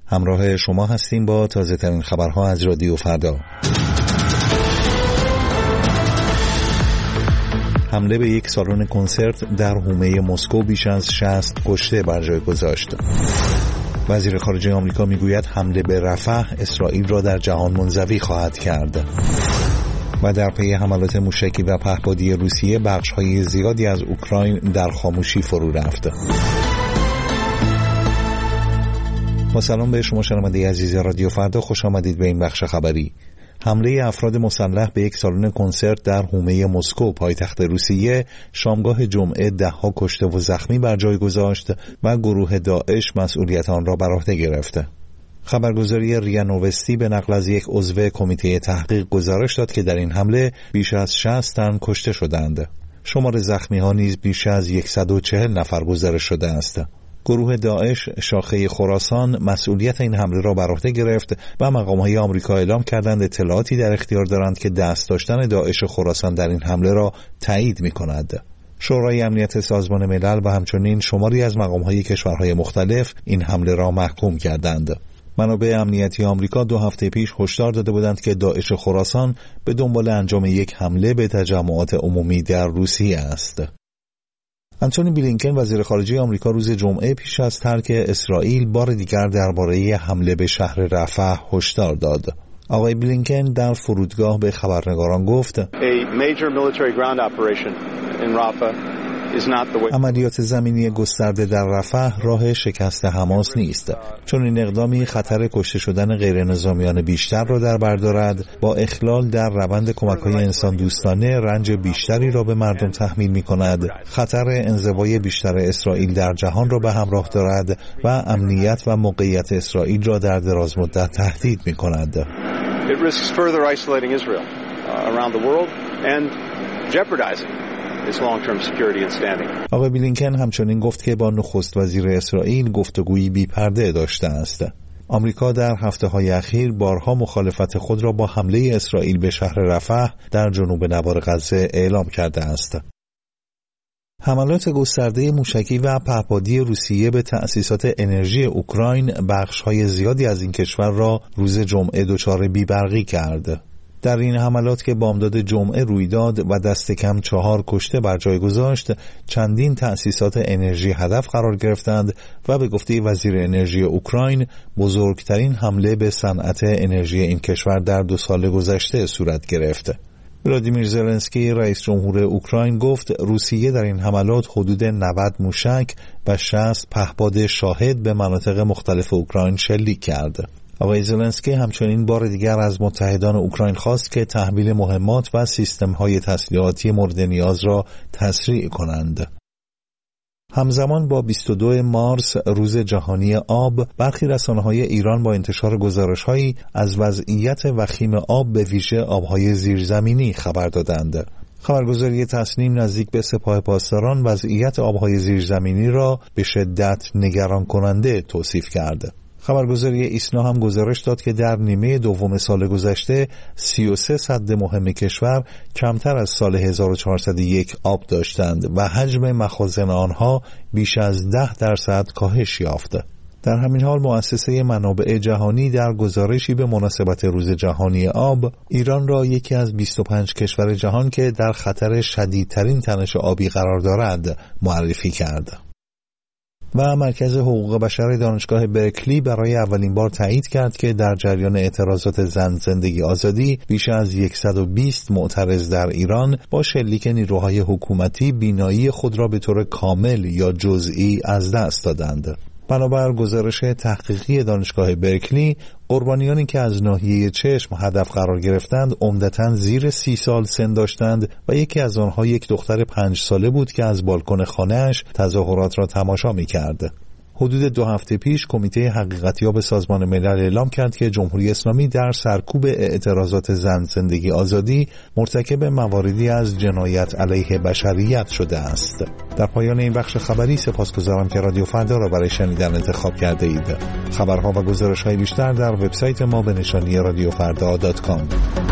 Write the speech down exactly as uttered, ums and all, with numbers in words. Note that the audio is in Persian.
همراه شما هستیم با تازه ترین خبرها از رادیو فردا. حمله به یک سالن کنسرت در حومه مسکو بیش از شصت کشته بر جای گذاشت. وزیر خارجه آمریکا میگوید حمله به رفح اسرائیل را در جهان منزوی خواهد کرد. و در پی حملات موشکی و پهپادی روسیه بخش‌های زیادی از اوکراین در خاموشی فرو رفت. با سلام به شما شنونده عزیز رادیو فردا، خوش آمدید به این بخش خبری. حمله افراد مسلح به یک سالن کنسرت در حومه مسکو پایتخت روسیه شامگاه جمعه ده‌ها کشته و زخمی بر جای گذاشت و گروه داعش مسئولیت آن را بر عهده گرفت. خبرگزاری ریا نووستی به نقل از یک عضو کمیته تحقیق گزارش داد که در این حمله بیش از شصت تن کشته شدند. شمار زخمی‌ها نیز بیش از صد و چهل نفر گزارش شده است. گروه داعش شاخه خراسان مسئولیت این حمله را بر عهده گرفت و مقام‌های آمریکا اعلام کردند اطلاعاتی در اختیار دارند که دست داشتن داعش خراسان در این حمله را تایید می‌کند. شورای امنیت سازمان ملل و همچنین شماری از مقام‌های کشورهای مختلف این حمله را محکوم کردند. منابع امنیتی آمریکا دو هفته پیش هشدار داده بودند که داعش خراسان به دنبال انجام یک حمله به تجمعات عمومی در روسیه است. آنتونی بلینکن وزیر خارجه آمریکا روز جمعه پیش از ترک اسرائیل بار دیگر درباره حمله به شهر رفح هشدار داد. آقای بلینکن در فرودگاه به خبرنگاران گفت: عملیات زمینی گسترده در رفح راه شکست حماس نیست، چون این اقدامی خطر کشته شدن غیر نظامیان بیشتر را در بر دارد، با اخلال در روند کمک‌های انسان دوستانه رنج بیشتری را به مردم تحمیل می‌کند، خطر انزوای بیشتر اسرائیل در جهان را به همراه دارد و امنیت و موقعیت اسرائیل را در دراز مدت تهدید می‌کند. It risks further isolating Israel uh, around the world and jeopardizing its long-term security and standing. آقای بلینکن همچنین گفت که با نخست وزیر اسرائیل گفتگویی بی پرده داشته است. آمریکا در هفته‌های اخیر بارها مخالفت خود را با حمله اسرائیل به شهر رفح در جنوب نوار غزه اعلام کرده است. حملات گسترده موشکی و پهپادی روسیه به تأسیسات انرژی اوکراین بخش‌های زیادی از این کشور را روز جمعه دچار بی‌برقی کرد. در این حملات که بامداد جمعه روی داد و دست کم چهار کشته بر جای گذاشت، چندین تأسیسات انرژی هدف قرار گرفتند و به گفته وزیر انرژی اوکراین بزرگترین حمله به صنعت انرژی این کشور در دو سال گذشته صورت گرفت. ولادیمیر زلنسکی رئیس جمهور اوکراین گفت روسیه در این حملات حدود نود موشک و شصت پهپاد شاهد به مناطق مختلف اوکراین شلیک کرد. آقای زلنسکی همچنین بار دیگر از متحدان اوکراین خواست که تحویل مهمات و سیستم‌های تسلیحاتی مورد نیاز را تسریع کنند. همزمان با بیست و دوم مارس روز جهانی آب، برخی رسانه‌های ایران با انتشار گزارش‌هایی از وضعیت وخیم آب به ویژه آب‌های زیرزمینی خبر دادند. خبرگزاری تصنیم نزدیک به سپاه پاسداران وضعیت آب‌های زیرزمینی را به شدت نگران کننده توصیف کرد. خبرگزاری ایسنا هم گزارش داد که در نیمه دوم سال گذشته سی و سه سد مهم کشور کمتر از سال هزار و چهارصد و یک آب داشتند و حجم مخازن آنها بیش از ده درصد کاهش یافت. در همین حال مؤسسه منابع جهانی در گزارشی به مناسبت روز جهانی آب ایران را یکی از بیست و پنج کشور جهان که در خطر شدیدترین تنش آبی قرار دارد معرفی کرد. و مرکز حقوق بشر دانشگاه برکلی برای اولین بار تایید کرد که در جریان اعتراضات زن زندگی آزادی بیش از صد و بیست معترض در ایران با شلیک نیروهای حکومتی بینایی خود را به طور کامل یا جزئی از دست دادند. بنابر گزارش تحقیقی دانشگاه برکلی، قربانیانی که از ناحیه چشم هدف قرار گرفتند عمدتاً زیر سی سال سن داشتند و یکی از آنها یک دختر پنج ساله بود که از بالکن خانه‌اش تظاهرات را تماشا می‌کرد. حدود دو هفته پیش کمیته حقیقتیاب سازمان ملل اعلام کرد که جمهوری اسلامی در سرکوب اعتراضات زن زندگی آزادی مرتکب مواردی از جنایت علیه بشریت شده است. در پایان این بخش خبری سپاسگزارم که رادیو فردا را برای شنیدن انتخاب کرده اید. خبرها و گزارش‌های بیشتر در وبسایت ما به نشانی رادیو فردا دات کام.